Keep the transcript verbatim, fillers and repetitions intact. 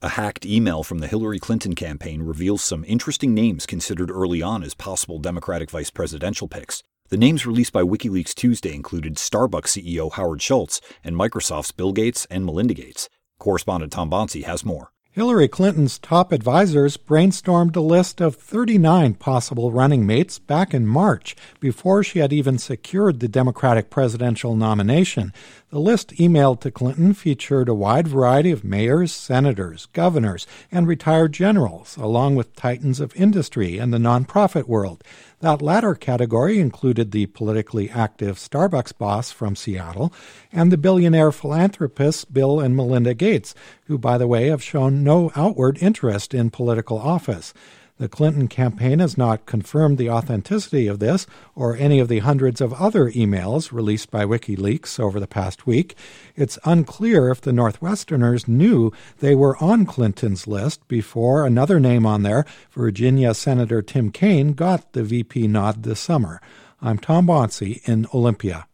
A hacked email from the Hillary Clinton campaign reveals some interesting names considered early on as possible Democratic vice presidential picks. The names released by WikiLeaks Tuesday included Starbucks C E O Howard Schultz and Microsoft's Bill Gates and Melinda Gates. Correspondent Tom Bonsi has more. Hillary Clinton's top advisors brainstormed a list of thirty-nine possible running mates back in March, before she had even secured the Democratic presidential nomination. The list emailed to Clinton featured a wide variety of mayors, senators, governors, and retired generals, along with titans of industry and the nonprofit world. That latter category included the politically active Starbucks boss from Seattle and the billionaire philanthropists Bill and Melinda Gates, who, by the way, have shown no outward interest in political office. The Clinton campaign has not confirmed the authenticity of this or any of the hundreds of other emails released by WikiLeaks over the past week. It's unclear if the Northwesterners knew they were on Clinton's list before another name on there, Virginia Senator Tim Kaine, got the V P nod this summer. I'm Tom Bonsi in Olympia.